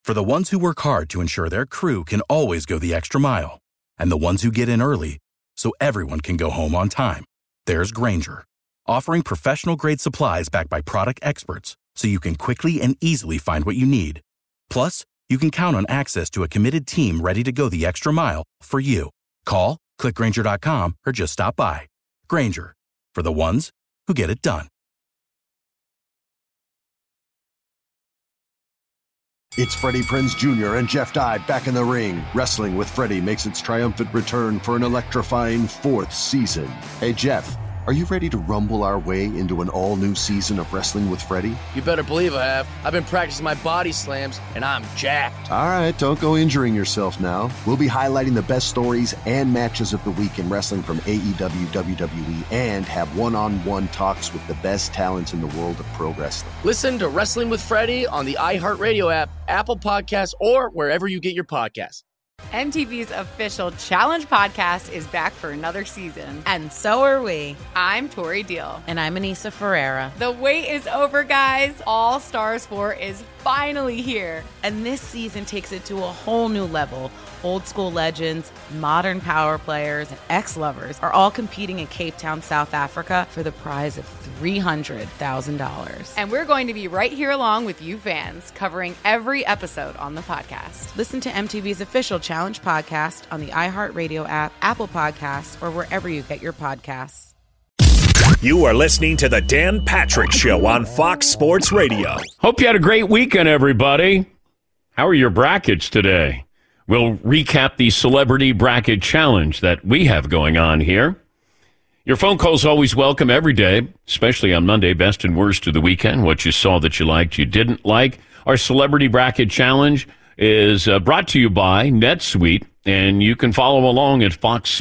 For the ones who work hard to ensure their crew can always go the extra mile, and the ones who get in early so everyone can go home on time, there's Grainger, offering professional-grade supplies backed by product experts so you can quickly and easily find what you need. Plus, you can count on access to a committed team ready to go the extra mile for you. Call, click Grainger.com, or just stop by. Grainger, for the ones who get it done. It's Freddie Prinze Jr. and Jeff Dye back in the ring. Wrestling with Freddie makes its triumphant return for an electrifying 4th season. Hey, Jeff, are you ready to rumble our way into an all-new season of Wrestling with Freddie? You better believe I have. I've been practicing my body slams, and I'm jacked. All right, don't go injuring yourself now. We'll be highlighting the best stories and matches of the week in wrestling from AEW, WWE, and have one-on-one talks with the best talents in the world of pro wrestling. Listen to Wrestling with Freddie on the iHeartRadio app, Apple Podcasts, or wherever you get your podcasts. MTV's official Challenge podcast is back for another season. And so are we. I'm Tori Deal. And I'm Anissa Ferreira. The wait is over, guys. All Stars 4 is finally here. And this season takes it to a whole new level. Old school legends, modern power players, and ex-lovers are all competing in Cape Town, South Africa for the prize of $300,000. And we're going to be right here along with you fans, covering every episode on the podcast. Listen to MTV's official Challenge podcast on the iHeartRadio app, Apple Podcasts, or wherever you get your podcasts. You are listening to The Dan Patrick Show on Fox Sports Radio. Hope you had a great weekend, everybody. How are your brackets today? We'll recap the Celebrity Bracket Challenge that we have going on here. Your phone calls always welcome every day, especially on Monday, best and worst of the weekend, what you saw that you liked, you didn't like. Our Celebrity Bracket Challenge is brought to you by NetSuite, and you can follow along at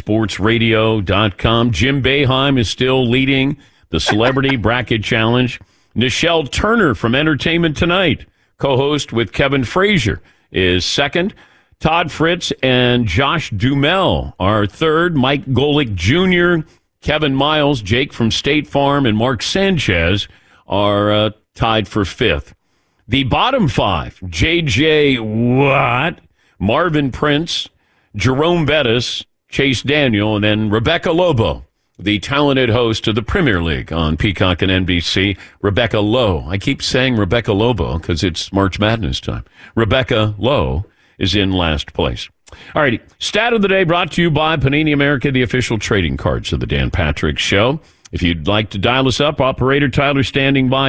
foxsportsradio.com. Jim Boeheim is still leading the Celebrity Bracket Challenge. Nichelle Turner from Entertainment Tonight, co-host with Kevin Frazier, is second. Todd Fritz and Josh Duhamel are third. Mike Golick Jr., Kevin Miles, Jake from State Farm, and Mark Sanchez are tied for fifth. The bottom five, J.J. Watt, Marvin Prince, Jerome Bettis, Chase Daniel, and then Rebecca Lobo, the talented host of the Premier League on Peacock and NBC, Rebecca Lowe. I keep saying Rebecca Lobo because it's March Madness time. Rebecca Lowe is in last place. All righty. Stat of the day brought to you by Panini America, the official trading cards of the Dan Patrick Show. If you'd like to dial us up, operator Tyler standing by,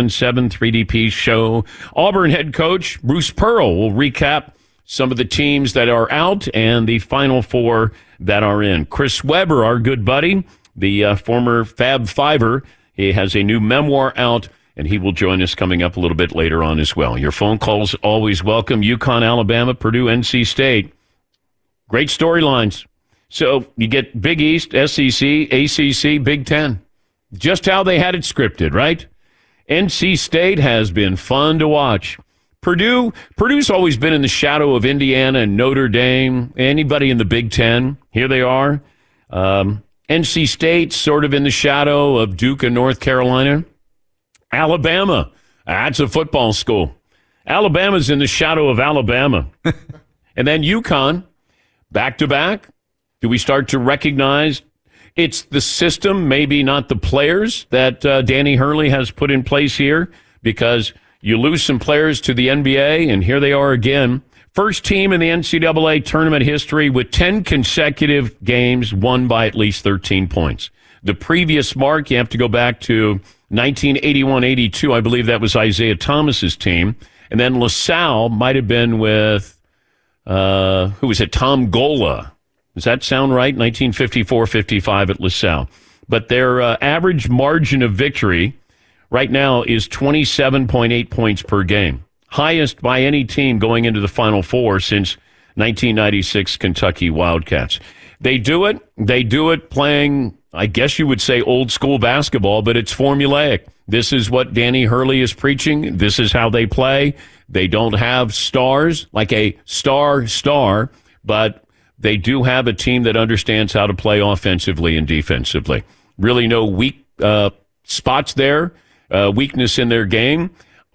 877-3DP-SHOW. Auburn head coach Bruce Pearl will recap some of the teams that are out and the Final Four that are in. Chris Webber, our good buddy, the former Fab Fiver, he has a new memoir out, and he will join us coming up a little bit later on as well. Your phone calls always welcome. UConn, Alabama, Purdue, NC State. Great storylines. So you get Big East, SEC, ACC, Big Ten. Just how they had it scripted, right? NC State has been fun to watch. Purdue's always been in the shadow of Indiana and Notre Dame. Anybody in the Big Ten, here they are. NC State sort of in the shadow of Duke and North Carolina. Alabama, that's a football school. Alabama's in the shadow of Alabama. And then UConn, back-to-back. Do we start to recognize it's the system, maybe not the players, that Danny Hurley has put in place here? Because you lose some players to the NBA, and here they are again. First team in the NCAA tournament history with 10 consecutive games won by at least 13 points. The previous mark, you have to go back to 1981-82. I believe that was Isaiah Thomas's team. And then LaSalle might have been with, who was it, Tom Gola. Does that sound right? 1954-55 at LaSalle. But their average margin of victory right now is 27.8 points per game. Highest by any team going into the Final Four since 1996 Kentucky Wildcats. They do it playing, I guess you would say, old school basketball, but it's formulaic. This is what Danny Hurley is preaching. This is how they play. They don't have stars, like a star, but they do have a team that understands how to play offensively and defensively. Really no weak spots there, weakness in their game.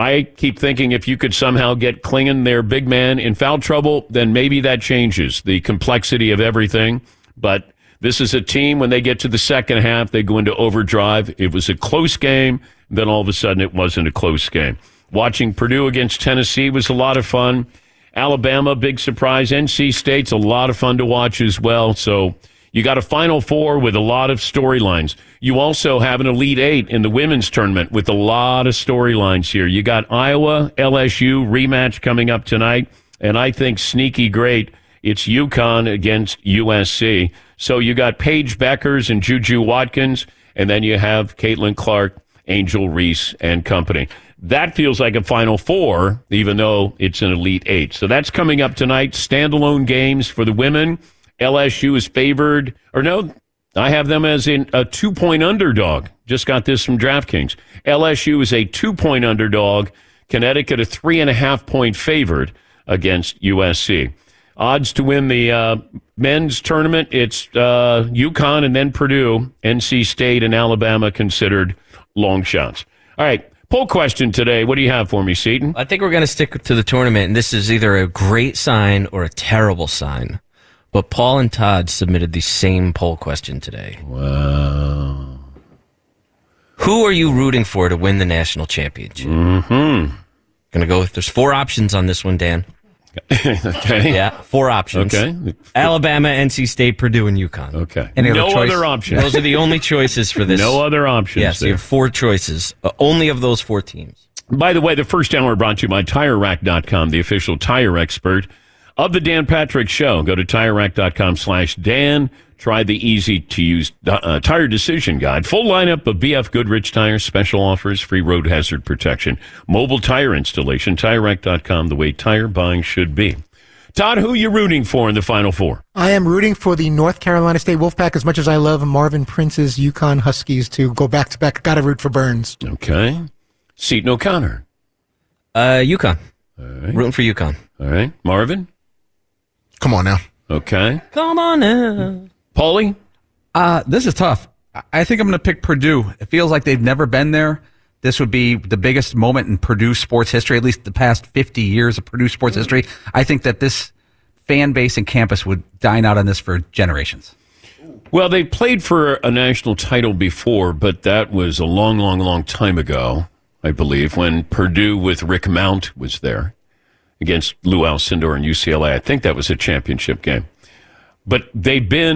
I keep thinking if you could somehow get Klingon, their big man, in foul trouble, then maybe that changes the complexity of everything. But this is a team, when they get to the second half, they go into overdrive. It was a close game. Then all of a sudden it wasn't a close game. Watching Purdue against Tennessee was a lot of fun. Alabama, big surprise. NC State's a lot of fun to watch as well. So you got a Final Four with a lot of storylines. You also have an Elite Eight in the women's tournament with a lot of storylines here. You got Iowa, LSU rematch coming up tonight. And I think sneaky great, it's UConn against USC. So you got Paige Beckers and Juju Watkins, and then you have Caitlin Clark, Angel Reese, and company. That feels like a Final Four, even though it's an Elite Eight. So that's coming up tonight. Standalone games for the women. LSU is favored, or no, I have them as in a 2-point underdog. Just got this from DraftKings. LSU is a 2-point underdog. Connecticut a 3.5-point favored against USC. Odds to win the men's tournament, it's UConn and then Purdue, NC State and Alabama considered long shots. All right, poll question today. What do you have for me, Seton? I think we're going to stick to the tournament, and this is either a great sign or a terrible sign. But Paul and Todd submitted the same poll question today. Wow. Who are you rooting for to win the national championship? Mm-hmm. Going to go with, there's 4 options on this one, Dan. Okay. Yeah, 4 options. Okay. Alabama, NC State, Purdue, and UConn. Okay. No other options. Those are the only choices for this. No other options. Yes, you have 4 choices. Only of those 4 teams. By the way, the first hour brought to you by TireRack.com, the official tire expert of the Dan Patrick Show. Go to TireRack.com/Dan. Try the easy-to-use tire decision guide. Full lineup of BF Goodrich tires, special offers, free road hazard protection, mobile tire installation. TireRack.com, the way tire buying should be. Todd, who are you rooting for in the Final Four? I am rooting for the North Carolina State Wolfpack as much as I love Marvin Prince's UConn Huskies to go back-to-back. Got to root for Burns. Okay. Seton O'Connor. UConn. All right. Rooting for UConn. All right. Marvin? Come on now. Okay. Come on now. Paulie? This is tough. I think I'm going to pick Purdue. It feels like they've never been there. This would be the biggest moment in Purdue sports history, at least the past 50 years of Purdue sports history. I think that this fan base and campus would dine out on this for generations. Well, they played for a national title before, but that was a long, long, long time ago, I believe, when Purdue with Rick Mount was there against Lou Alcindor and UCLA. I think that was a championship game. But they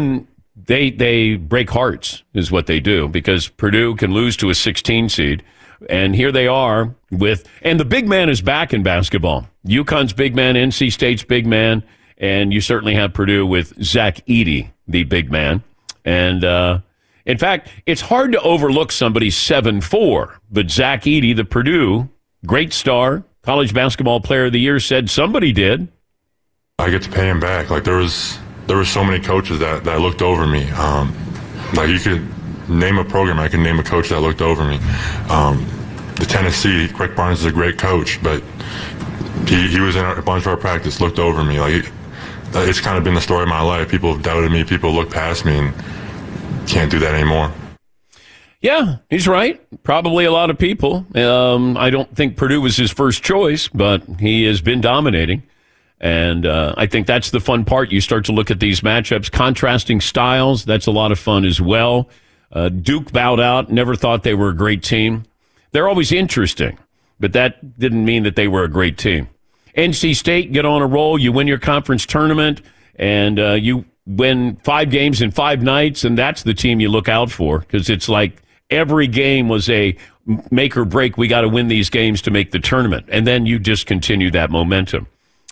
break hearts is what they do, because Purdue can lose to a 16 seed. And here they are and the big man is back in basketball. UConn's big man, NC State's big man, and you certainly have Purdue with Zach Edey, the big man. And in fact, it's hard to overlook somebody 7'4", but Zach Edey, the Purdue great star, college basketball player of the year, said somebody did. I get to pay him back. Like there were so many coaches that looked over me. Like you could name a program, I can name a coach that looked over me. The Tennessee, Quick Barnes is a great coach, but he was in a bunch of our practice, looked over me. Like it's kind of been the story of my life. People have doubted me, people look past me, and can't do that anymore. Yeah, he's right. Probably a lot of people. I don't think Purdue was his first choice, but he has been dominating. And I think that's the fun part. You start to look at these matchups, contrasting styles. That's a lot of fun as well. Duke bowed out, never thought they were a great team. They're always interesting, but that didn't mean that they were a great team. NC State, get on a roll. You win your conference tournament, and you win 5 games in 5 nights, and that's the team you look out for, because it's like every game was a make or break. We got to win these games to make the tournament, and then you just continue that momentum.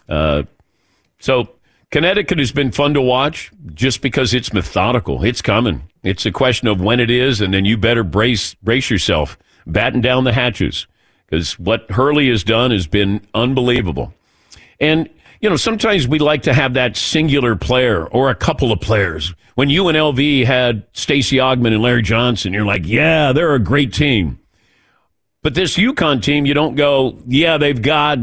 So Connecticut has been fun to watch just because it's methodical. It's coming. It's a question of when it is, and then you better brace yourself, batten down the hatches, because what Hurley has done has been unbelievable. And, you know, sometimes we like to have that singular player or a couple of players. When UNLV had Stacey Augmon and Larry Johnson, you're like, yeah, they're a great team. But this UConn team, you don't go, yeah, they've got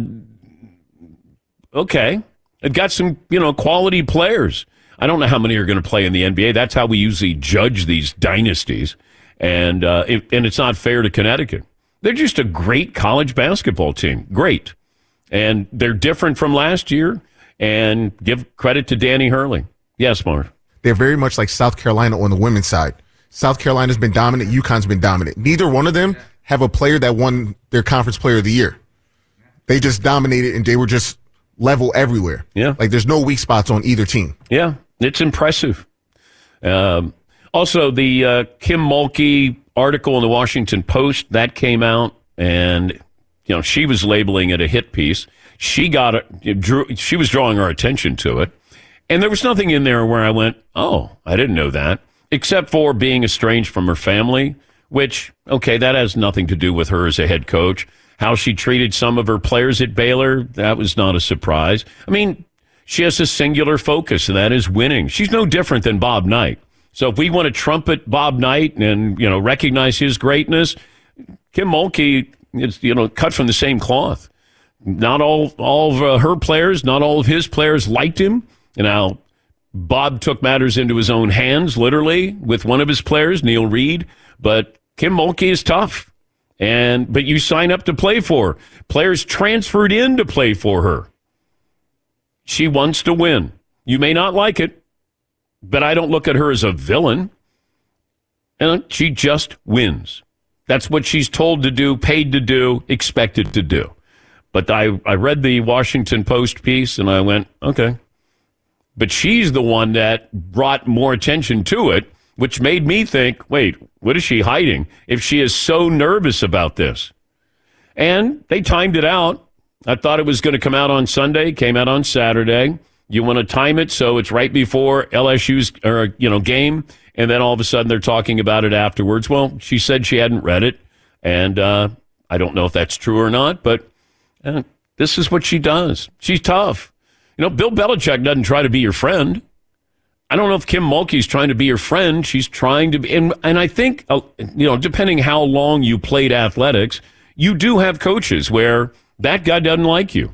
some, quality players. I don't know how many are going to play in the NBA. That's how we usually judge these dynasties. And it's not fair to Connecticut. They're just a great college basketball team. Great. And they're different from last year. And give credit to Danny Hurley. Yes, Marv. They're very much like South Carolina on the women's side. South Carolina's been dominant. UConn's been dominant. Neither one of them have a player that won their conference player of the year. They just dominated, and they were just level everywhere. Yeah. Like, there's no weak spots on either team. Yeah, it's impressive. Also, the Kim Mulkey article in the Washington Post, that came out, and she was labeling it a hit piece. She was drawing our attention to it. And there was nothing in there where I went, oh, I didn't know that, except for being estranged from her family, which, okay, that has nothing to do with her as a head coach. How she treated some of her players at Baylor, that was not a surprise. I mean, she has a singular focus, and that is winning. She's no different than Bob Knight. So if we want to trumpet Bob Knight and, recognize his greatness, Kim Mulkey is, cut from the same cloth. Not all of her players, not all of his players liked him. And now Bob took matters into his own hands, literally, with one of his players, Neil Reed. But Kim Mulkey is tough. But you sign up to play for her. Players transferred in to play for her. She wants to win. You may not like it, but I don't look at her as a villain. And she just wins. That's what she's told to do, paid to do, expected to do. But I read the Washington Post piece, and I went, okay. But she's the one that brought more attention to it, which made me think, wait, what is she hiding if she is so nervous about this? And they timed it out. I thought it was going to come out on Sunday, came out on Saturday. You want to time it so it's right before LSU's game, and then all of a sudden they're talking about it afterwards. Well, she said she hadn't read it, and I don't know if that's true or not, but this is what she does. She's tough. Bill Belichick doesn't try to be your friend. I don't know if Kim Mulkey's trying to be your friend. She's trying to be, and I think, depending how long you played athletics, you do have coaches where that guy doesn't like you.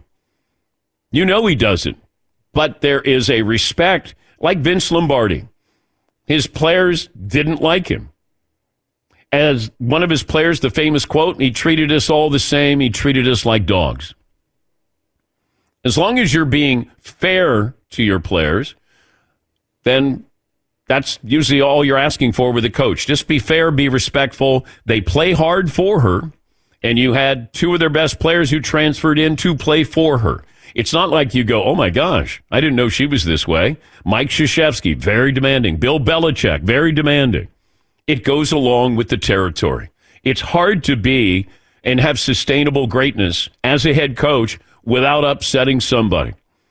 He doesn't. But there is a respect, like Vince Lombardi. His players didn't like him. As one of his players, the famous quote, he treated us all the same. He treated us like dogs. As long as you're being fair to your players, then that's usually all you're asking for with a coach. Just be fair, be respectful. They play hard for her, and you had two of their best players who transferred in to play for her. It's not like you go, oh, my gosh, I didn't know she was this way. Mike Krzyzewski, very demanding. Bill Belichick, very demanding. It goes along with the territory. It's hard to be and have sustainable greatness as a head coach without upsetting somebody.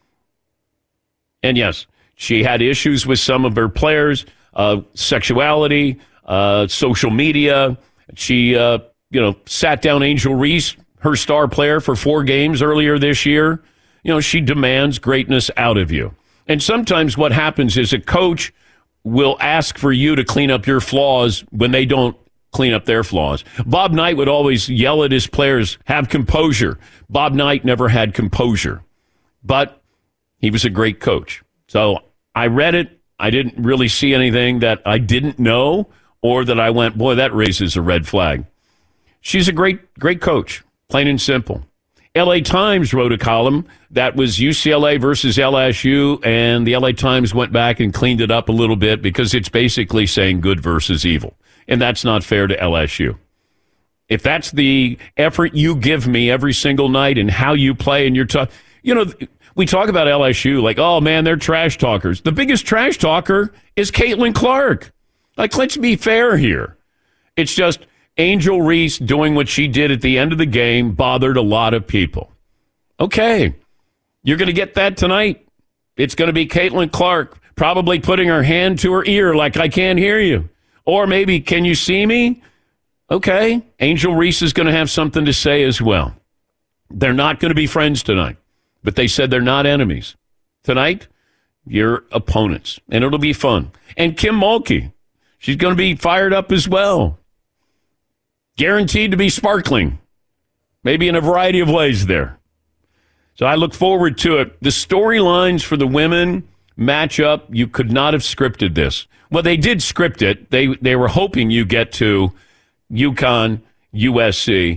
And yes, she had issues with some of her players, sexuality, social media. She, sat down Angel Reese, her star player, for 4 games earlier this year. She demands greatness out of you. And sometimes what happens is a coach will ask for you to clean up your flaws when they don't clean up their flaws. Bob Knight would always yell at his players, have composure. Bob Knight never had composure, but he was a great coach. So I read it. I didn't really see anything that I didn't know or that I went, boy, that raises a red flag. She's a great coach, plain and simple. LA Times wrote a column that was UCLA versus LSU, and the LA Times went back and cleaned it up a little bit because it's basically saying good versus evil, and that's not fair to LSU. If that's the effort you give me every single night and how you play and you're tough, we talk about LSU like, oh, man, they're trash talkers. The biggest trash talker is Caitlin Clark. Like, let's be fair here. It's just Angel Reese doing what she did at the end of the game bothered a lot of people. Okay, you're going to get that tonight. It's going to be Caitlin Clark probably putting her hand to her ear like, I can't hear you. Or maybe, can you see me? Okay, Angel Reese is going to have something to say as well. They're not going to be friends tonight, but they said they're not enemies. Tonight, you're opponents, and it'll be fun. And Kim Mulkey, she's going to be fired up as well. Guaranteed to be sparkling, maybe in a variety of ways there. So I look forward to it. The storylines for the women match up. You could not have scripted this. Well, they did script it. They were hoping you get to UConn, USC,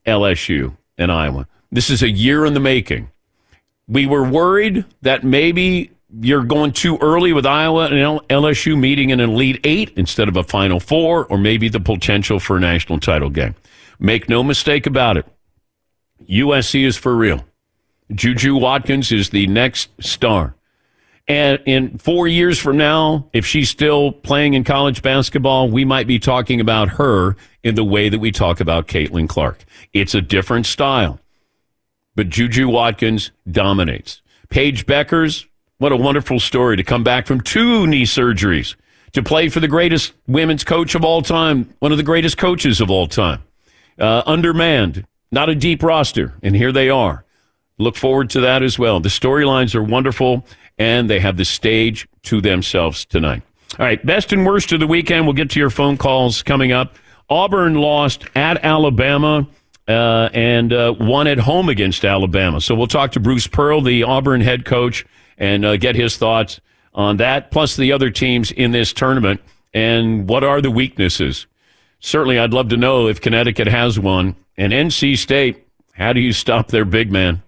LSU and Iowa. This is a year in the making. We were worried that maybe you're going too early with Iowa and LSU meeting in an Elite Eight instead of a Final Four, or maybe the potential for a national title game. Make no mistake about it. USC is for real. Juju Watkins is the next star. And in 4 years from now, if she's still playing in college basketball, we might be talking about her in the way that we talk about Caitlin Clark. It's a different style. But Juju Watkins dominates. Paige Beckers, what a wonderful story to come back from 2 knee surgeries to play for the greatest women's coach of all time, one of the greatest coaches of all time. Undermanned, not a deep roster, and here they are. Look forward to that as well. The storylines are wonderful, and they have the stage to themselves tonight. All right, best and worst of the weekend. We'll get to your phone calls coming up. Auburn lost at Alabama and won at home against Alabama. So we'll talk to Bruce Pearl, the Auburn head coach, and get his thoughts on that, plus the other teams in this tournament, and what are the weaknesses. Certainly, I'd love to know if Connecticut has one. And NC State, how do you stop their big man?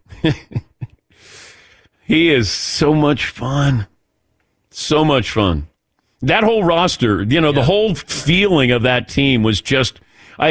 He is so much fun. So much fun. That whole roster, the whole feeling of that team was just,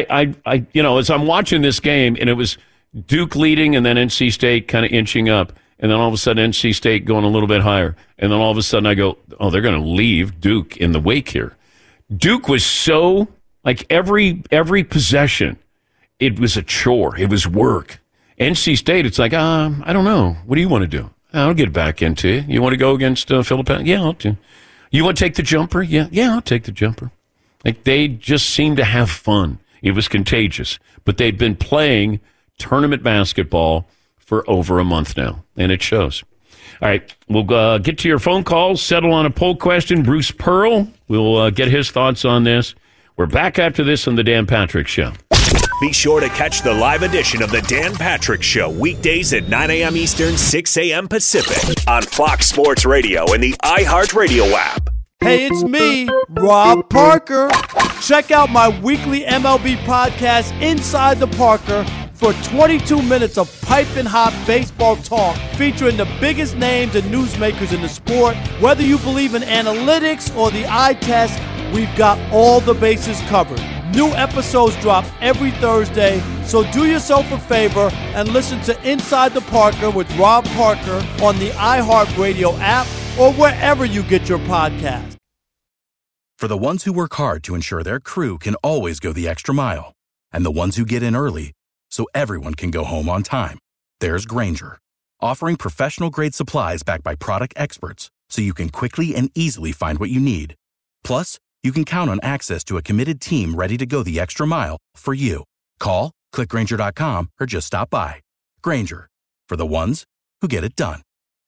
as I'm watching this game, and it was Duke leading and then NC State kind of inching up. And then all of a sudden NC State going a little bit higher. And then all of a sudden I go, oh, they're going to leave Duke in the wake here. Duke was so, every possession, it was a chore. It was work. NC State, it's like, I don't know. What do you want to do? I'll get back into it. You want to go against Philippines? Yeah, I'll do. You want to take the jumper? Yeah, I'll take the jumper. They just seemed to have fun. It was contagious. But they've been playing tournament basketball for over a month now, and it shows. All right, we'll get to your phone calls, settle on a poll question. Bruce Pearl will get his thoughts on this. We're back after this on The Dan Patrick Show. Be sure to catch the live edition of The Dan Patrick Show weekdays at 9 a.m. Eastern, 6 a.m. Pacific on Fox Sports Radio and the iHeartRadio app. Hey, it's me, Rob Parker. Check out my weekly MLB podcast, Inside the Parker, for 22 minutes of piping hot baseball talk featuring the biggest names and newsmakers in the sport. Whether you believe in analytics or the eye test, we've got all the bases covered. New episodes drop every Thursday, so do yourself a favor and listen to Inside the Parker with Rob Parker on the iHeartRadio app or wherever you get your podcast. For the ones who work hard to ensure their crew can always go the extra mile, and the ones who get in early so everyone can go home on time, there's Grainger, offering professional-grade supplies backed by product experts so you can quickly and easily find what you need. Plus, you can count on access to a committed team ready to go the extra mile for you. Call, click Grainger.com, or just stop by. Grainger, for the ones who get it done.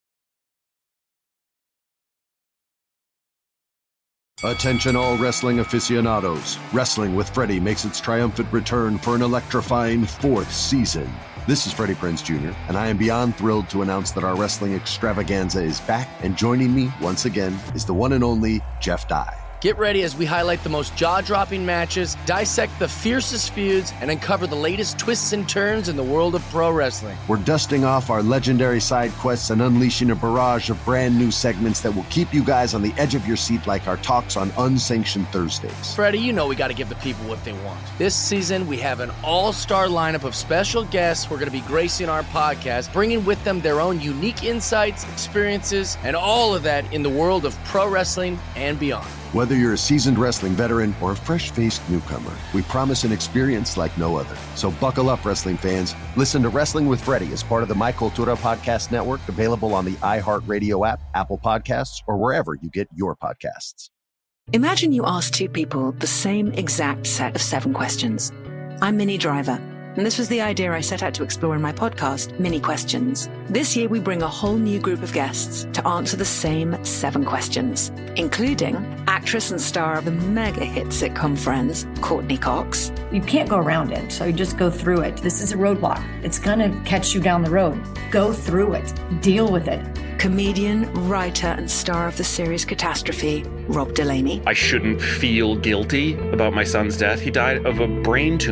Attention all wrestling aficionados. Wrestling with Freddie makes its triumphant return for an electrifying 4th season. This is Freddie Prinze Jr., and I am beyond thrilled to announce that our wrestling extravaganza is back, and joining me once again is the one and only Jeff Dye. Get ready as we highlight the most jaw-dropping matches, dissect the fiercest feuds, and uncover the latest twists and turns in the world of pro wrestling. We're dusting off our legendary side quests and unleashing a barrage of brand new segments that will keep you guys on the edge of your seat like our talks on Unsanctioned Thursdays. Freddie, you know we got to give the people what they want. This season, we have an all-star lineup of special guests who are going to be gracing our podcast, bringing with them their own unique insights, experiences, and all of that in the world of pro wrestling and beyond. Whether you're a seasoned wrestling veteran or a fresh-faced newcomer, we promise an experience like no other. So buckle up, wrestling fans. Listen to Wrestling with Freddie as part of the My Cultura Podcast Network, available on the iHeartRadio app, Apple Podcasts, or wherever you get your podcasts. Imagine you ask 2 people the same exact set of 7 questions. I'm Minnie Driver, and this was the idea I set out to explore in my podcast, Mini Questions. This year, we bring a whole new group of guests to answer the same 7 questions, including actress and star of the mega hit sitcom Friends, Courtney Cox. You can't go around it, so you just go through it. This is a roadblock. It's going to catch you down the road. Go through it. Deal with it. Comedian, writer, and star of the series Catastrophe, Rob Delaney. I shouldn't feel guilty about my son's death. He died of a brain tumor.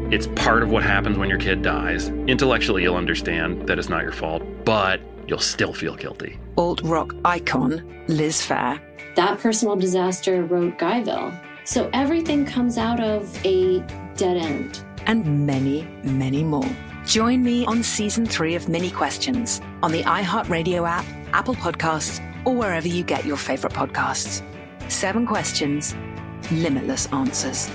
It's part of what happens when your kid dies. Intellectually, you'll understand that it's not your fault, but you'll still feel guilty. Alt-rock icon Liz Phair. That personal disaster wrote Guyville. So everything comes out of a dead end. And many, many more. Join me on Season 3 of Mini Questions on the iHeartRadio app, Apple Podcasts, or wherever you get your favorite podcasts. 7 questions, limitless answers.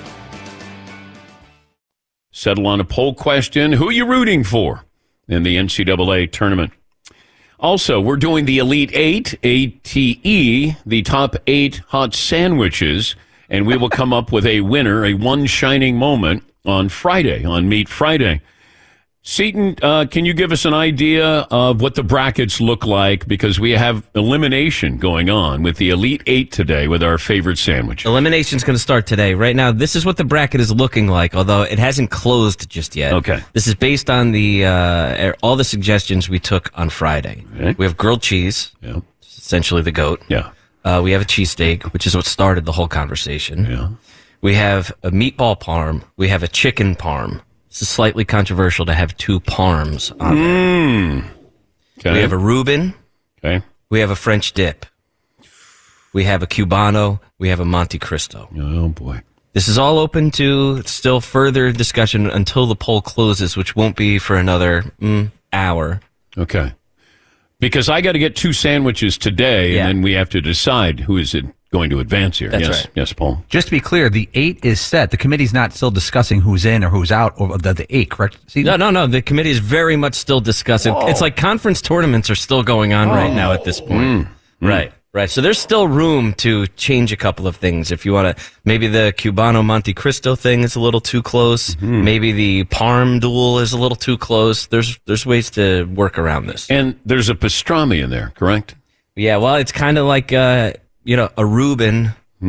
Settle on a poll question. Who are you rooting for in the NCAA tournament? Also, we're doing the Elite 8, ATE, the top 8 hot sandwiches, and we will come up with a winner, a one shining moment on Friday, on Meat Friday. Seton, can you give us an idea of what the brackets look like? Because we have elimination going on with the Elite 8 today with our favorite sandwich. Elimination's going to start today. Right now, this is what the bracket is looking like, although it hasn't closed just yet. Okay. This is based on the all the suggestions we took on Friday. Okay. We have grilled cheese, essentially the GOAT. Yeah. We have a cheesesteak, which is what started the whole conversation. Yeah. We have a meatball parm. We have a chicken parm. It's slightly controversial to have 2 parms on there. Okay. We have a Reuben. Okay. We have a French dip. We have a Cubano. We have a Monte Cristo. Oh, boy. This is all open to still further discussion until the poll closes, which won't be for another hour. Okay. Because I got to get 2 sandwiches today, and then we have to decide who is it going to advance here. That's yes, right. Yes, Paul. Just to be clear, the 8 is set. The committee's not still discussing who's in or who's out of the 8, correct? No. The committee is very much still discussing. Whoa. It's like conference tournaments are still going on right now at this point. Right. So there's still room to change a couple of things. If you want to, maybe the Cubano Monte Cristo thing is a little too close. Maybe the Parm duel is a little too close. There's ways to work around this. And there's a pastrami in there, correct? Yeah, well, it's kind of like, a Reuben.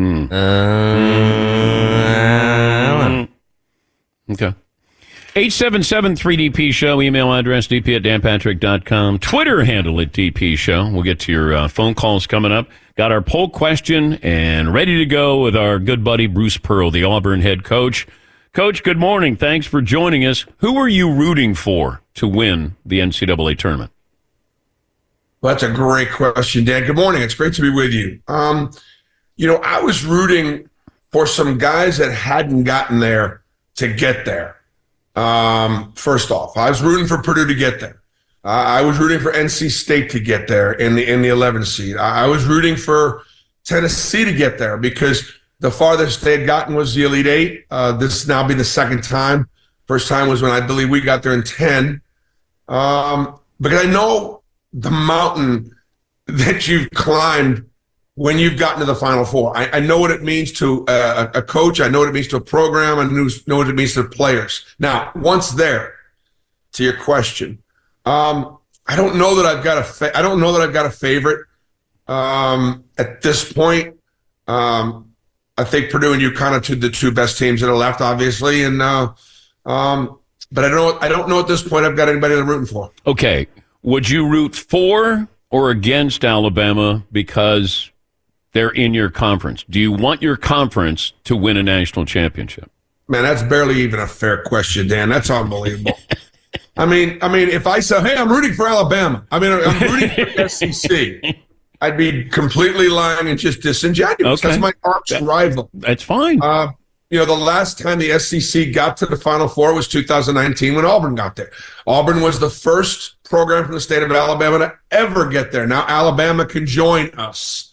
Okay. 877-3DP Show, email address dp@danpatrick.com, Twitter handle at DP Show. We'll get to your phone calls coming up. Got our poll question and ready to go with our good buddy Bruce Pearl, the Auburn head coach. Coach, good morning. Thanks for joining us. Who are you rooting for to win the NCAA tournament? Well, that's a great question, Dan. Good morning. It's great to be with you. I was rooting for some guys that hadn't gotten there to get there. First off, I was rooting for Purdue to get there. I was rooting for NC State to get there in the 11th seed. I was rooting for Tennessee to get there because the farthest they had gotten was the Elite 8. This now be the second time. First time was when I believe we got there in 10. Because I know the mountain that you've climbed when you've gotten to the Final Four. I know what it means to a coach. I know what it means to a program. I know what it means to the players. Now, once there, to your question, I don't know that I've got a favorite at this point. I think Purdue and UConn are the 2 best teams that are left, obviously, and but I don't know at this point I've got anybody I'm rooting for. Okay, would you root for or against Alabama because they're in your conference? Do you want your conference to win a national championship? Man, that's barely even a fair question, Dan. That's unbelievable. I mean, if I say, hey, I'm rooting for Alabama, I'm rooting for the SEC, I'd be completely lying and just disingenuous. Okay. That's my arch rival. That's fine. The last time the SEC got to the Final Four was 2019 when Auburn got there. Auburn was the first program from the state of Alabama to ever get there. Now Alabama can join us.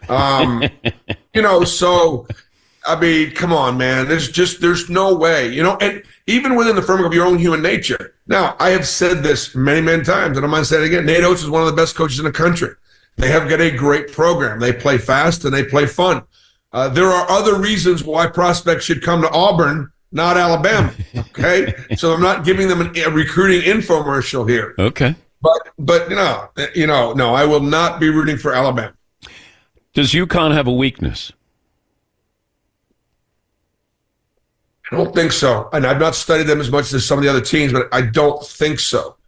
So, I mean, come on, man. There's no way, and even within the framework of your own human nature. Now, I have said this many, many times, and I'm going to say it again. Nate Oates is one of the best coaches in the country. They have got a great program. They play fast and they play fun. There are other reasons why prospects should come to Auburn, not Alabama. Okay. So I'm not giving them a recruiting infomercial here. Okay. But no, I will not be rooting for Alabama. Does UConn have a weakness? I don't think so. And I've not studied them as much as some of the other teams, but I don't think so.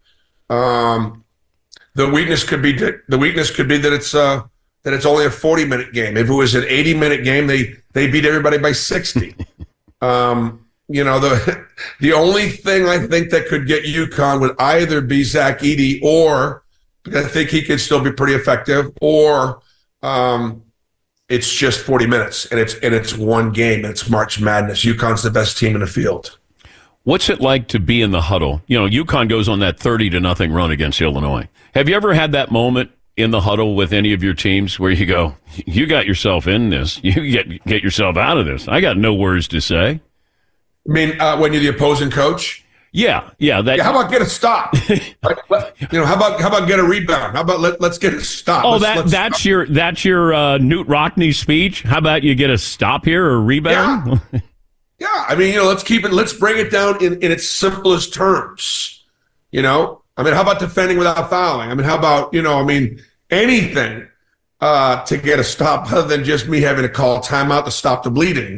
The weakness could be that it's only a 40-minute game. If it was an 80-minute game, they beat everybody by 60. the only thing I think that could get UConn would either be Zach Edey, or because I think he could still be pretty effective, or it's just 40 minutes and it's one game and it's March Madness. UConn's the best team in the field. What's it like to be in the huddle? UConn goes on that 30-0 run against Illinois. Have you ever had that moment in the huddle with any of your teams where you go, you got yourself in this, you get yourself out of this? I got no words to say. I mean, when you're the opposing coach? Yeah. How about get a stop? How about get a rebound? How about let's get a stop? Oh, that's your Newt Rockne speech. How about you get a stop here or a rebound? Yeah. I mean, let's bring it down in its simplest terms. I mean, how about defending without fouling? I mean, how about anything to get a stop other than just me having to call timeout to stop the bleeding,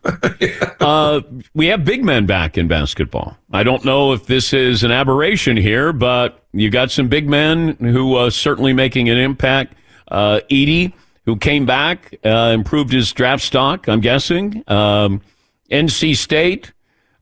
We have big men back in basketball. I don't know if this is an aberration here, but you got some big men who are certainly making an impact. Edey, who came back, improved his draft stock, I'm guessing. NC State,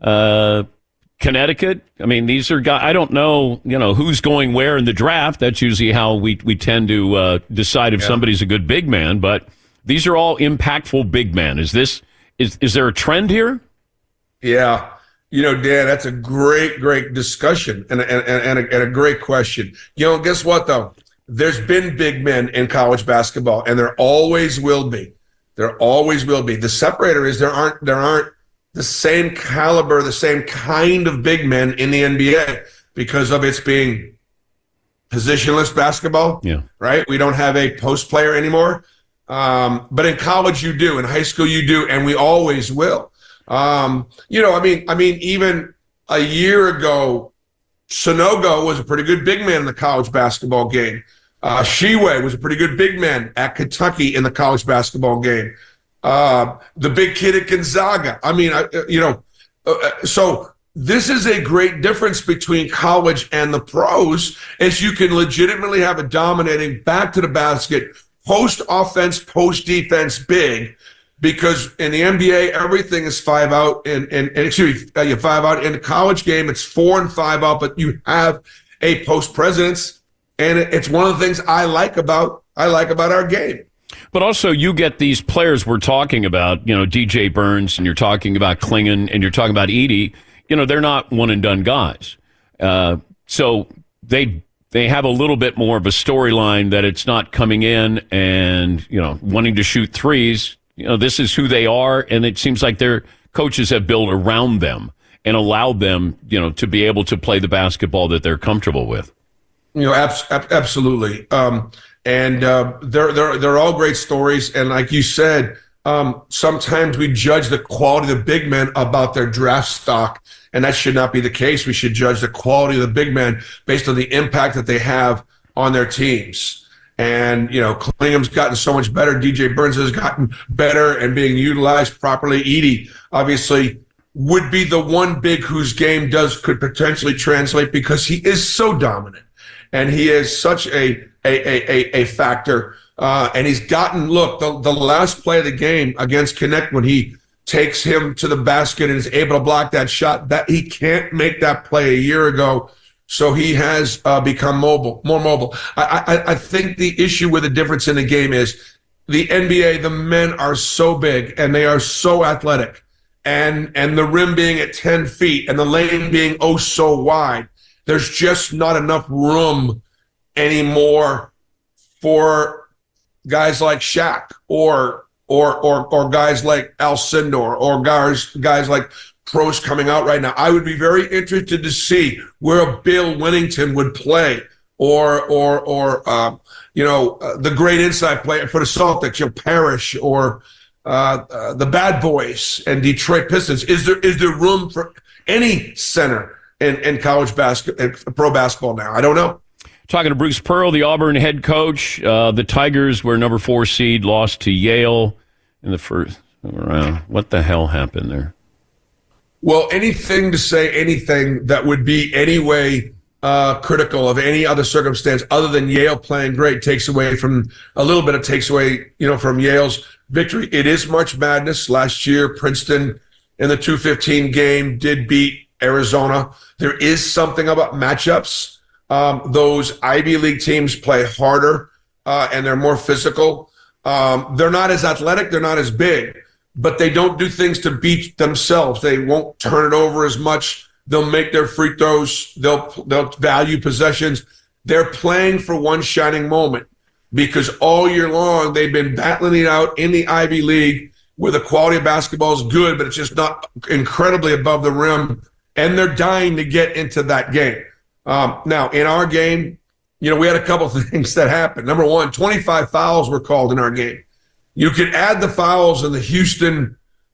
Connecticut. I mean, these are guys. I don't know, who's going where in the draft. That's usually how we tend to decide if somebody's a good big man. But these are all impactful big men. Is there a trend here? Yeah, Dan, that's a great discussion and a great question. Guess what though? There's been big men in college basketball, and there always will be. There always will be. The separator is there aren't the same caliber, the same kind of big men in the NBA because of its being positionless basketball. Yeah. Right? We don't have a post player anymore. But in college you do, in high school you do, and we always will. I mean, even a year ago, Sonogo was a pretty good big man in the college basketball game. Sheway was a pretty good big man at Kentucky in the college basketball game. The big kid at Gonzaga. I mean, so this is a great difference between college and the pros, is you can legitimately have a dominating back to the basket, post offense, post defense big, because in the NBA, everything is 5 out and 5 out. In the college game, it's 4 and 5 out, but you have a post presence. And it's one of the things I like about our game. But also, you get these players we're talking about, DJ Burns, and you're talking about Klingon, and you're talking about Edey. They're not one-and-done guys. So they have a little bit more of a storyline that it's not coming in and, wanting to shoot threes. This is who they are, and it seems like their coaches have built around them and allowed them, to be able to play the basketball that they're comfortable with. Absolutely. And they're all great stories. And like you said, sometimes we judge the quality of the big men about their draft stock, and that should not be the case. We should judge the quality of the big men based on the impact that they have on their teams. And, Klingham's gotten so much better. DJ Burns has gotten better and being utilized properly. Edey, obviously, would be the one big whose game could potentially translate because he is so dominant. And he is such a factor. And he's gotten, the last play of the game against Connect, when he takes him to the basket and is able to block that shot, that he can't make that play a year ago. So he has become more mobile. I think the issue with the difference in the game is the NBA, the men are so big and they are so athletic. And the rim being at 10 feet and the lane being so wide, there's just not enough room anymore for guys like Shaq or guys like Alcindor or guys like pros coming out right now. I would be very interested to see where a Bill Winnington would play or the great inside player for the Celtics, Parrish or the Bad Boys and Detroit Pistons. Is there room for any center in college basketball, pro basketball now? I don't know. Talking to Bruce Pearl, the Auburn head coach. The Tigers were number 4 seed, lost to Yale in the first round. What the hell happened there? Well, anything that would be any way critical of any other circumstance other than Yale playing great takes away from Yale's victory. It is March Madness. Last year, Princeton in the 2:15 game did beat Arizona. There is something about matchups. Those Ivy League teams play harder and they're more physical. They're not as athletic. They're not as big, but they don't do things to beat themselves. They won't turn it over as much. They'll make their free throws. They'll value possessions. They're playing for one shining moment because all year long they've been battling it out in the Ivy League where the quality of basketball is good, but it's just not incredibly above the rim, and they're dying to get into that game. Now, in our game, we had a couple of things that happened. Number one, 25 fouls were called in our game. You could add the fouls in the Houston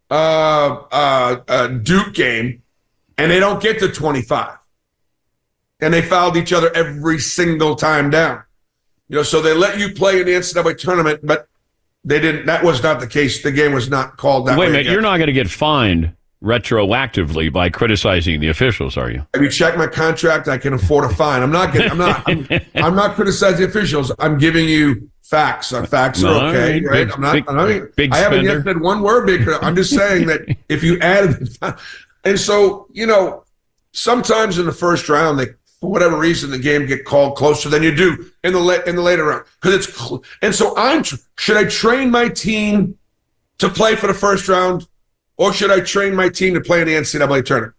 Duke game, and they don't get to 25. And they fouled each other every single time down. So they let you play in the NCAA tournament, but they didn't. That was not the case. The game was not called that way. Wait a minute, you're not going to get fined retroactively by criticizing the officials, are you? Have you checked my contract? I can afford a fine. I'm not criticizing the officials. I'm giving you facts. Facts are okay, right? I haven't yet said one word big. I'm just saying that if you added, and so sometimes in the first round, for whatever reason, the game get called closer than you do in the later round because it's. And so should I train my team to play for the first round, or should I train my team to play in the NCAA tournament?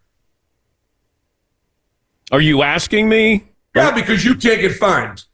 Are you asking me? Yeah, because you can't get fined.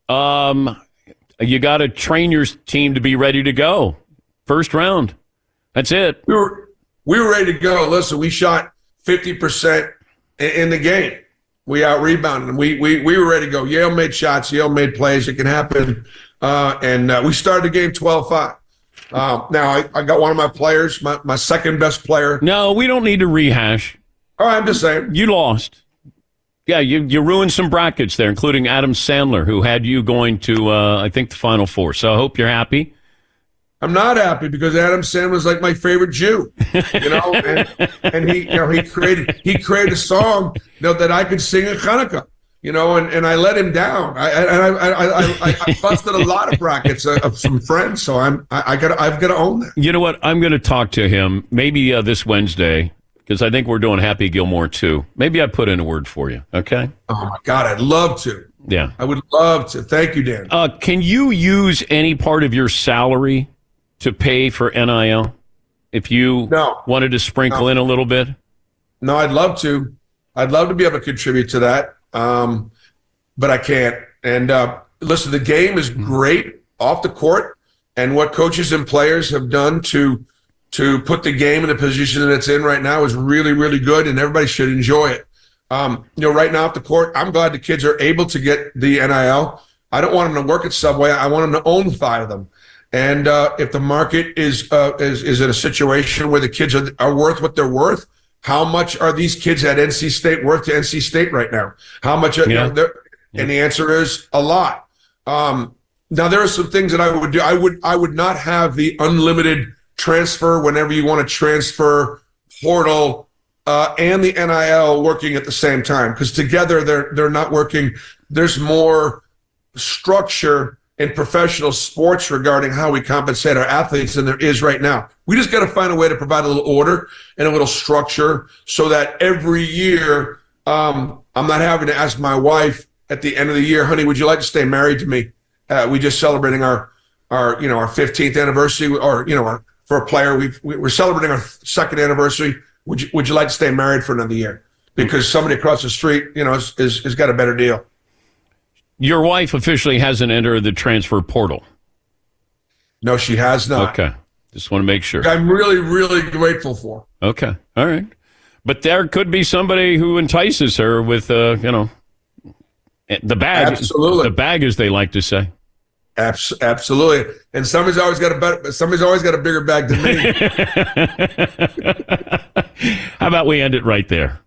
You got to train your team to be ready to go. First round. That's it. We were ready to go. Listen, we shot 50% in the game. We out-rebounded them. We were ready to go. Yale made shots. Yale made plays. It can happen. And we started the game 12-5. Now, I got one of my players, my second-best player. No, we don't need to rehash. All right, I'm just saying. You lost. Yeah, you ruined some brackets there, including Adam Sandler, who had you going to, I think, the Final Four. So I hope you're happy. I'm not happy because Adam Sandler's like my favorite Jew, and he created a song that I could sing at Hanukkah, and I let him down. I busted a lot of brackets of some friends, so I've got to own that. You know what? I'm going to talk to him maybe this Wednesday because I think we're doing Happy Gilmore too. Maybe I put in a word for you. Okay. Oh my God, I'd love to. Yeah, I would love to. Thank you, Dan. Can you use any part of your salary to pay for NIL if you wanted to sprinkle in a little bit? No, I'd love to. I'd love to be able to contribute to that, but I can't. And listen, the game is great off the court, and what coaches and players have done to put the game in the position that it's in right now is really, really good, and everybody should enjoy it. Right now off the court, I'm glad the kids are able to get the NIL. I don't want them to work at Subway. I want them to own 5 of them. And if the market is in a situation where the kids are worth what they're worth, how much are these kids at NC State worth to NC State right now? How much? And the answer is a lot. Now there are some things that I would do. I would not have the unlimited transfer whenever you want to transfer portal and the NIL working at the same time because together they're not working. There's more structure in professional sports regarding how we compensate our athletes than there is right now. We just got to find a way to provide a little order and a little structure so that every year I'm not having to ask my wife at the end of the year, honey, would you like to stay married to me? We just celebrating our 15th anniversary, or for a player, we're celebrating our 2nd anniversary. Would you like to stay married for another year? Because somebody across the street, has got a better deal. Your wife officially hasn't entered the transfer portal. No, she has not. Okay. Just want to make sure. I'm really, really grateful for. Okay. All right. But there could be somebody who entices her with, the bag. Absolutely. The bag, as they like to say. Absolutely. And somebody's always got a bigger bag than me. How about we end it right there?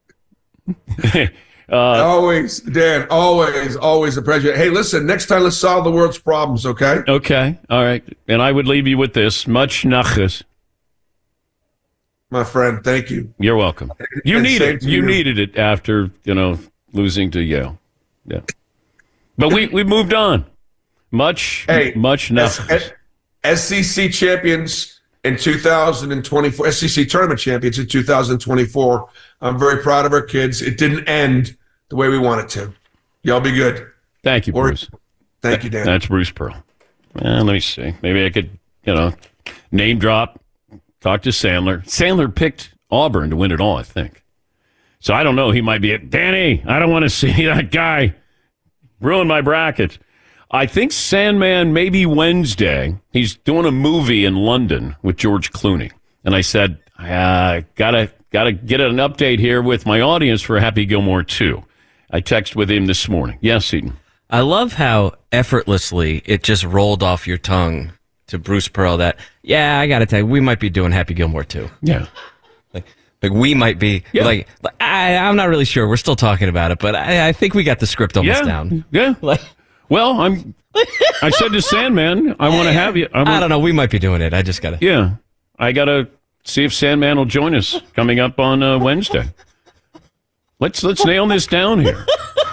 Always, Dan, always a pleasure. Hey, listen, next time let's solve the world's problems, okay? Okay, all right. And I would leave you with this. Much nachas. My friend, thank you. You're welcome. You needed it after, losing to Yale. Yeah. But we much nachas. SEC champions in 2024, SEC tournament champions in 2024. I'm very proud of our kids. It didn't end the way we want it to. Y'all be good. Thank you, Bruce. Thank you, Dan. That's Bruce Pearl. Let me see. Maybe I could, name drop, talk to Sandler. Sandler picked Auburn to win it all, I think. So I don't know. He might be Danny, I don't want to see that guy ruin my bracket. I think Sandman maybe Wednesday. He's doing a movie in London with George Clooney. And I said, gotta get an update here with my audience for Happy Gilmore 2. I texted with him this morning. Yes, Eden. I love how effortlessly it just rolled off your tongue to Bruce Pearl that, I got to tell you, we might be doing Happy Gilmore 2. Yeah. Like we might be. Yeah. I'm not really sure. We're still talking about it, but I think we got the script almost down. Yeah. Well, I said to Sandman, I want to have you. I don't know. We might be doing it. I just got to. Yeah. I got to see if Sandman will join us coming up on Wednesday. Let's nail this down here.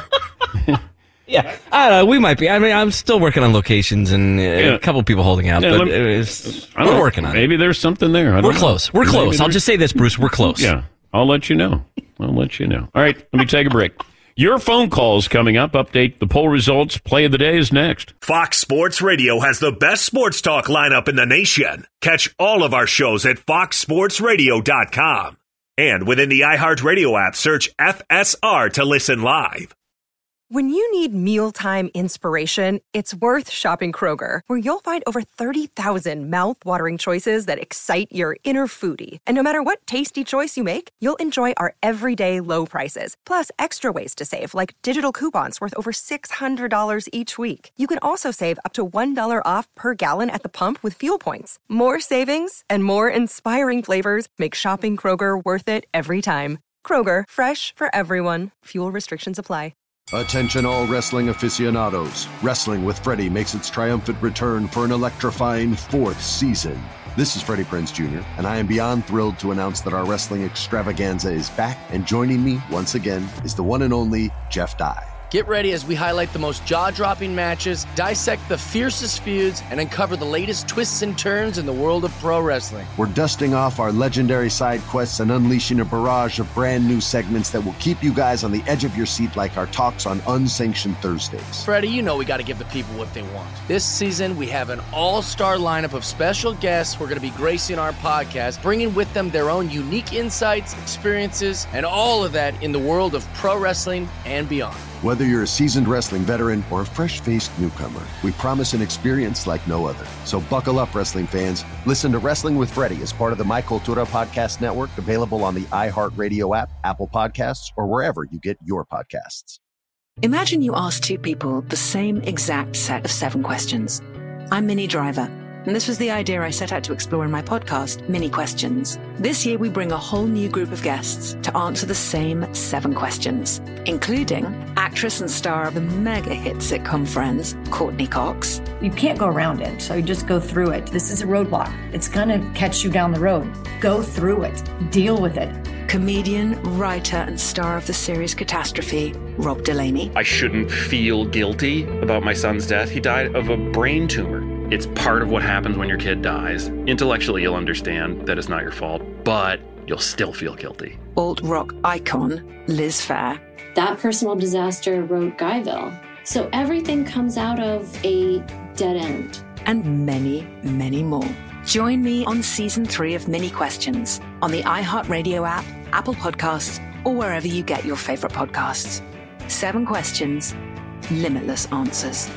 Yeah, I don't know. We might be. I mean, I'm still working on locations and a couple people holding out, but we're working on it. Maybe there's something there. We're close. We're close. I'll just say this, Bruce. We're close. Yeah, I'll let you know. All right, let me take a break. Your phone calls coming up. Update the poll results. Play of the day is next. Fox Sports Radio has the best sports talk lineup in the nation. Catch all of our shows at foxsportsradio.com. And within the iHeartRadio app, search FSR to listen live. When you need mealtime inspiration, it's worth shopping Kroger, where you'll find over 30,000 mouth-watering choices that excite your inner foodie. And no matter what tasty choice you make, you'll enjoy our everyday low prices, plus extra ways to save, like digital coupons worth over $600 each week. You can also save up to $1 off per gallon at the pump with fuel points. More savings and more inspiring flavors make shopping Kroger worth it every time. Kroger, fresh for everyone. Fuel restrictions apply. Attention all wrestling aficionados. Wrestling with Freddie makes its triumphant return for an electrifying 4th season. This is Freddie Prinze Jr., and I am beyond thrilled to announce that our wrestling extravaganza is back, and joining me once again is the one and only Jeff Dye. Get ready as we highlight the most jaw-dropping matches, dissect the fiercest feuds, and uncover the latest twists and turns in the world of pro wrestling. We're dusting off our legendary side quests and unleashing a barrage of brand new segments that will keep you guys on the edge of your seat like our talks on Unsanctioned Thursdays. Freddie, you know we got to give the people what they want. This season, we have an all-star lineup of special guests who are going to be gracing our podcast, bringing with them their own unique insights, experiences, and all of that in the world of pro wrestling and beyond. Whether you're a seasoned wrestling veteran or a fresh-faced newcomer, we promise an experience like no other. So buckle up, wrestling fans. Listen to Wrestling with Freddie as part of the My Cultura Podcast Network, available on the iHeartRadio app, Apple Podcasts, or wherever you get your podcasts. Imagine you ask two people the same exact set of 7 questions. I'm Minnie Driver, and this was the idea I set out to explore in my podcast, Mini Questions. This year, we bring a whole new group of guests to answer the same 7 questions, including actress and star of the mega hit sitcom Friends, Courtney Cox. You can't go around it, so you just go through it. This is a roadblock. It's going to catch you down the road. Go through it. Deal with it. Comedian, writer, and star of the series Catastrophe, Rob Delaney. I shouldn't feel guilty about my son's death. He died of a brain tumor. It's part of what happens when your kid dies. Intellectually, you'll understand that it's not your fault, but you'll still feel guilty. Alt-rock icon, Liz Phair. That personal disaster wrote Guyville. So everything comes out of a dead end. And many, many more. Join me on Season 3 of Mini Questions on the iHeartRadio app, Apple Podcasts, or wherever you get your favorite podcasts. 7 questions, limitless answers.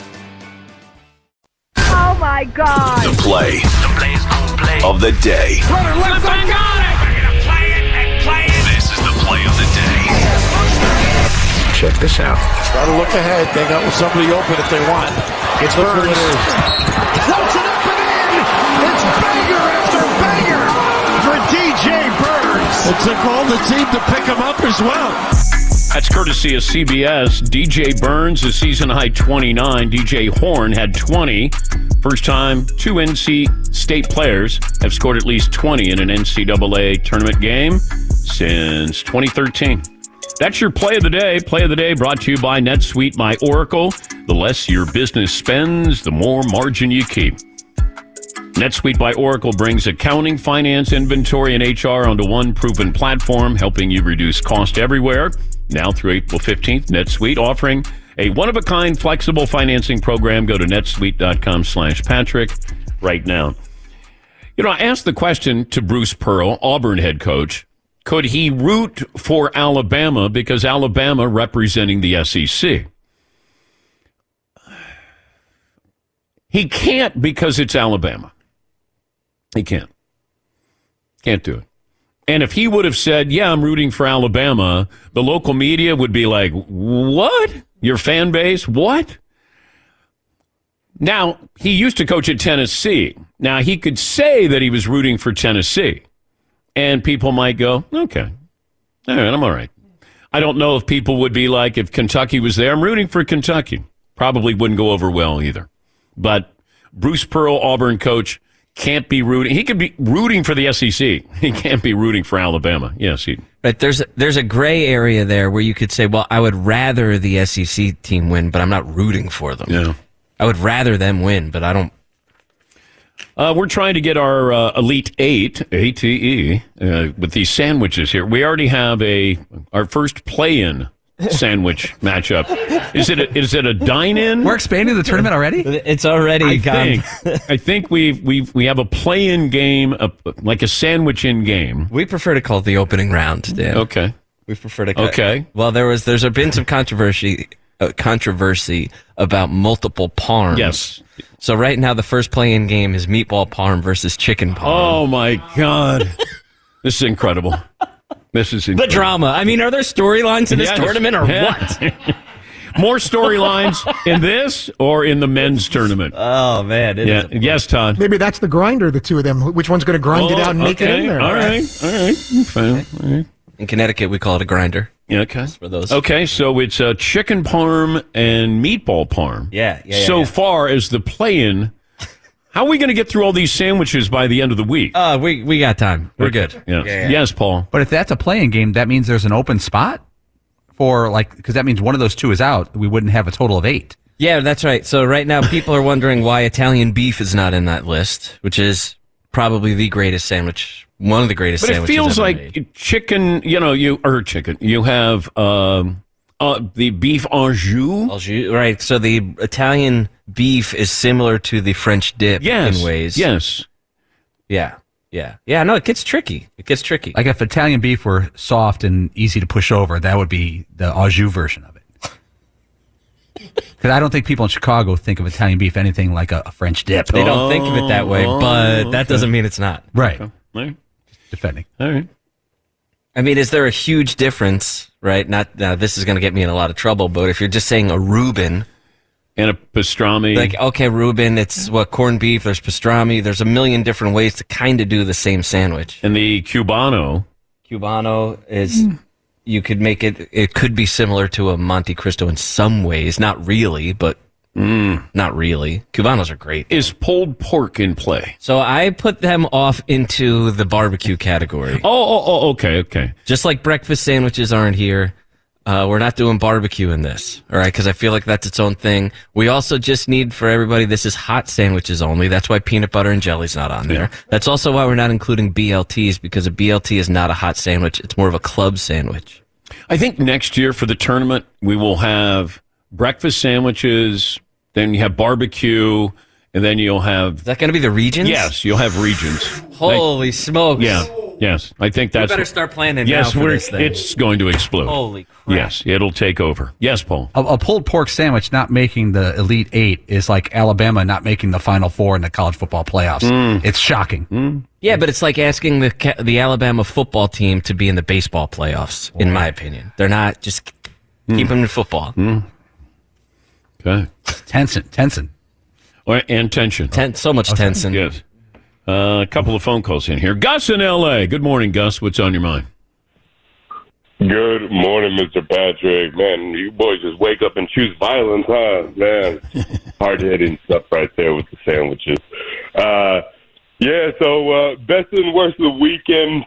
Oh my God! The play of the day. Runner left, I got it! We're gonna play it and play it! This is the play of the day. Check this out. Try to look ahead. They got somebody open if they want. It's Burns. Floats it up and in! It's banger after banger for DJ Burns. It took all the team to pick him up as well. That's courtesy of CBS. DJ Burns, a season-high 29. DJ Horn had 20. First time 2 NC State players have scored at least 20 in an NCAA tournament game since 2013. That's your play of the day. Play of the day brought to you by NetSuite by Oracle. The less your business spends, the more margin you keep. NetSuite by Oracle brings accounting, finance, inventory, and HR onto one proven platform, helping you reduce cost everywhere. Now through April 15th, NetSuite offering a one-of-a-kind flexible financing program. Go to netsuite.com/Patrick right now. You know, I asked the question to Bruce Pearl, Auburn head coach, could he root for Alabama because Alabama representing the SEC? He can't because it's Alabama. He can't. Can't do it. And if he would have said, yeah, I'm rooting for Alabama, the local media would be like, what? Your fan base? What? Now, he used to coach at Tennessee. Now, he could say that he was rooting for Tennessee. And people might go, okay, all right, I'm all right. I don't know if people would be like, if Kentucky was there, I'm rooting for Kentucky. Probably wouldn't go over well either. But Bruce Pearl, Auburn coach, can't be rooting. He could be rooting for the SEC. He can't be rooting for Alabama. Yes, Right, there's a gray area there where you could say, well, I would rather the SEC team win, but I'm not rooting for them. Yeah. I would rather them win, but I don't. We're trying to get our Elite 8, ATE, with these sandwiches here. We already have our first play-in sandwich matchup. Is it a dine-in? We're expanding the tournament already? It's already gone. I think we have a play-in game, like a sandwich-in game. We prefer to call it the opening round, Dan. Okay. We prefer to. Okay. Well, there's been some controversy about multiple parms. Yes. So right now the first play-in game is meatball parm versus chicken parm. Oh my God, this is incredible. This is incredible. The drama. I mean, are there storylines in this tournament or what? More storylines in this or in the men's tournament? Oh man. Yes, Todd. Maybe that's the grinder, the two of them. Which one's going to grind it out and make it in there? All right. Fine. All right. In Connecticut, we call it a grinder. Yeah, okay. For those. Okay, so it's chicken parm and meatball parm. Yeah. So far as the play-in, how are we going to get through all these sandwiches by the end of the week? We got time. We're good. Yeah. Yes, Paul. But if that's a playing game, that means there's an open spot because that means one of those two is out. We wouldn't have a total of 8. Yeah, that's right. So right now people are wondering why Italian beef is not in that list, which is probably the greatest sandwich. One of the greatest but sandwiches it feels ever like made. chicken, you have the beef au jus. Right, so the Italian beef is similar to the French dip in ways. Yes. Yeah, no, it gets tricky. Like if Italian beef were soft and easy to push over, that would be the au jus version of it. Because I don't think people in Chicago think of Italian beef anything like a French dip. They don't think of it that way, but that doesn't mean it's not. Right. Okay. Defending. All right. I mean, is there a huge difference, right? This is going to get me in a lot of trouble, but if you're just saying a Reuben and a pastrami, like, okay, Reuben, it's corned beef, there's pastrami, there's a million different ways to kind of do the same sandwich. And the Cubano is, you could make it could be similar to a Monte Cristo in some ways, not really, but not really. Cubanos are great. Is pulled pork in play? So I put them off into the barbecue category. Okay. Just like breakfast sandwiches aren't here, we're not doing barbecue in this, all right? Because I feel like that's its own thing. We also just need for everybody, this is hot sandwiches only. That's why peanut butter and jelly's not on there. That's also why we're not including BLTs, because a BLT is not a hot sandwich. It's more of a club sandwich. I think next year for the tournament, we will have breakfast sandwiches, then you have barbecue, and then you'll have... Is that going to be the regions? Yes, you'll have regions. Holy smokes. Yeah, yes. I think that's... We better start planning now for this thing. It's going to explode. Holy crap. Yes, it'll take over. Yes, Paul. A pulled pork sandwich not making the Elite 8 is like Alabama not making the Final Four in the college football playoffs. It's shocking. Yeah, but it's like asking the Alabama football team to be in the baseball playoffs, in my opinion. They're not. Just keep them in football. Okay. Tension. And tension. So much tension. Yes. A couple of phone calls in here. Gus in L.A. Good morning, Gus. What's on your mind? Good morning, Mr. Patrick. Man, you boys just wake up and choose violence, huh? Man, hard-hitting stuff right there with the sandwiches. So best and worst of the weekend.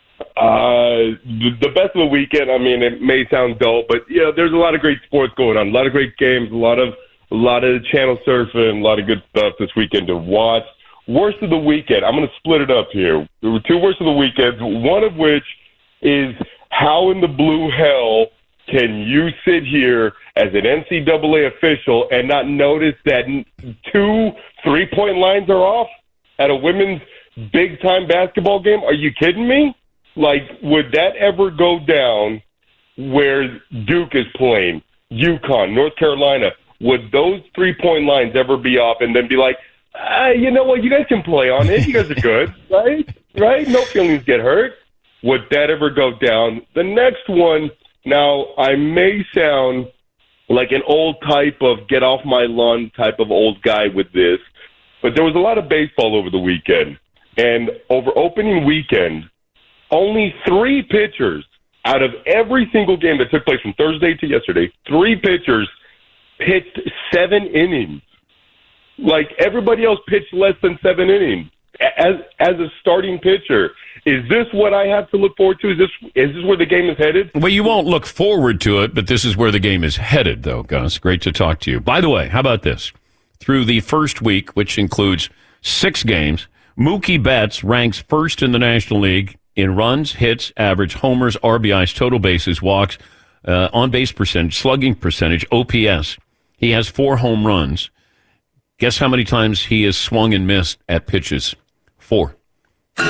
The best of the weekend, I mean, it may sound dull, but there's a lot of great sports going on, a lot of great games, a lot of channel surfing, a lot of good stuff this weekend to watch. worst of the weekend. I'm going to split it up here. There were two worst of the weekends, one of which is how in the blue hell can you sit here as an NCAA official and not notice that 2 3-point lines are off at a women's big-time basketball game? Are you kidding me? Like, would that ever go down where Duke is playing, UConn, North Carolina? Would those 3-point lines ever be off and then be like, you know what, you guys can play on it. You guys are good, right? Right? No feelings get hurt. Would that ever go down? The next one, now I may sound like an old type of get off my lawn type of old guy with this, but there was a lot of baseball over the weekend. And over opening weekend, only 3 pitchers out of every single game that took place from Thursday to yesterday, 3 pitchers pitched 7 innings. Like, everybody else pitched less than 7 innings. As a starting pitcher, is this what I have to look forward to? Is this where the game is headed? Well, you won't look forward to it, but this is where the game is headed, though, Gus. Great to talk to you. By the way, how about this? Through the first week, which includes 6 games, Mookie Betts ranks first in the National League in runs, hits, average, homers, RBIs, total bases, walks, on-base percentage, slugging percentage, OPS. He has 4 home runs. Guess how many times he has swung and missed at pitches? 4. Woo!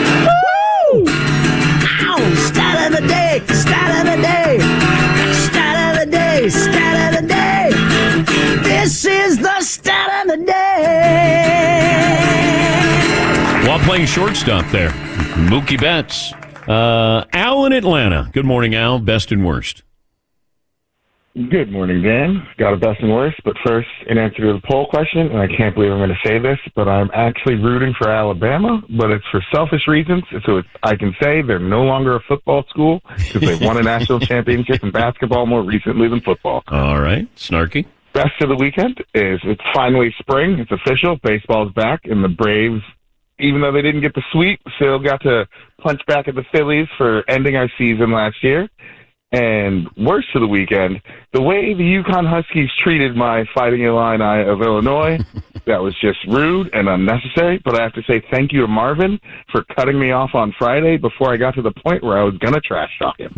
Ow! Stat of the day! Stat of the day! Stat of the day! Stat of the day! This is the stat of the day! While playing shortstop there, Mookie Betts. Al in Atlanta. Good morning, Al. Best and worst. Good morning, Dan. Got a best and worst, but first, in answer to the poll question, and I can't believe I'm going to say this, but I'm actually rooting for Alabama, but it's for selfish reasons. So I can say they're no longer a football school because they've won a national championship in basketball more recently than football. All right. Snarky. Best of the weekend is it's finally spring. It's official. Baseball's back, and the Braves, even though they didn't get the sweep, still got to punch back at the Phillies for ending our season last year. And worst of the weekend, the way the UConn Huskies treated my Fighting Illini of Illinois, that was just rude and unnecessary. But I have to say thank you to Marvin for cutting me off on Friday before I got to the point where I was going to trash talk him.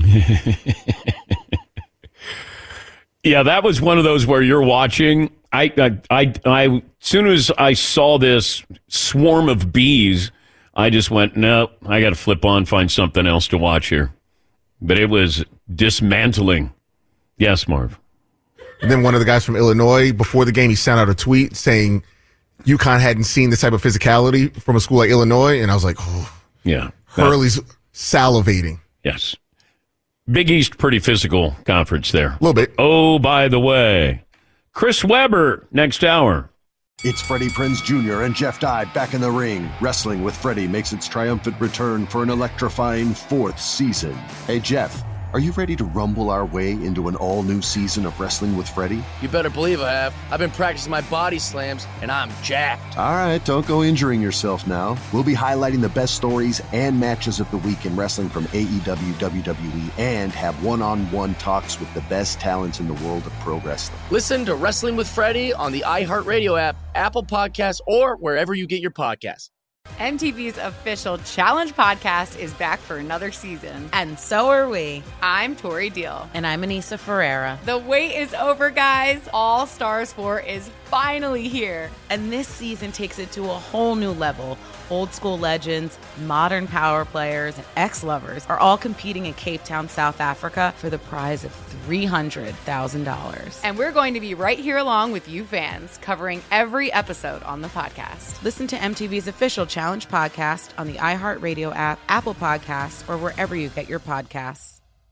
Yeah, that was one of those where you're watching. As soon as I saw this swarm of bees, I just went, no, I got to flip on, find something else to watch here. But it was dismantling. Yes, Marv. And then one of the guys from Illinois, before the game, he sent out a tweet saying UConn hadn't seen this type of physicality from a school like Illinois. And I was like, oh. Yeah. Hurley's salivating. Yes. Big East, pretty physical conference there. A little bit. Oh, by the way, Chris Webber, next hour. It's Freddie Prinze Jr. and Jeff Dye back in the ring. Wrestling with Freddie makes its triumphant return for an electrifying 4th season. Hey, Jeff, are you ready to rumble our way into an all-new season of Wrestling with Freddie? You better believe I have. I've been practicing my body slams, and I'm jacked. All right, don't go injuring yourself now. We'll be highlighting the best stories and matches of the week in wrestling from AEW, WWE, and have one-on-one talks with the best talents in the world of pro wrestling. Listen to Wrestling with Freddie on the iHeartRadio app, Apple Podcasts, or wherever you get your podcasts. MTV's official Challenge podcast is back for another season. And so are we. I'm Tori Deal. And I'm Anissa Ferreira. The wait is over, guys. All Stars 4 is finally here. And this season takes it to a whole new level. Old school legends, modern power players, and ex-lovers are all competing in Cape Town, South Africa for the prize of $300,000. And we're going to be right here along with you fans, covering every episode on the podcast. Listen to MTV's official Challenge podcast on the iHeartRadio app, Apple Podcasts, or wherever you get your podcasts.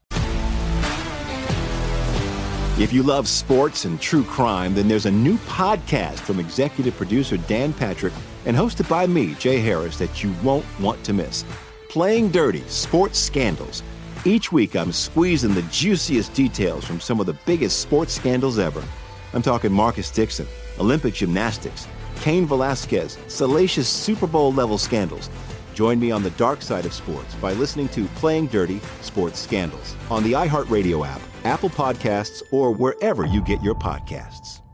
If you love sports and true crime, then there's a new podcast from executive producer Dan Patrick and hosted by me, Jay Harris, that you won't want to miss. Playing Dirty: Sports Scandals. Each week, I'm squeezing the juiciest details from some of the biggest sports scandals ever. I'm talking Marcus Dixon, Olympic gymnastics, Cain Velasquez, salacious Super Bowl-level scandals. Join me on the dark side of sports by listening to Playing Dirty: Sports Scandals on the iHeartRadio app, Apple Podcasts, or wherever you get your podcasts.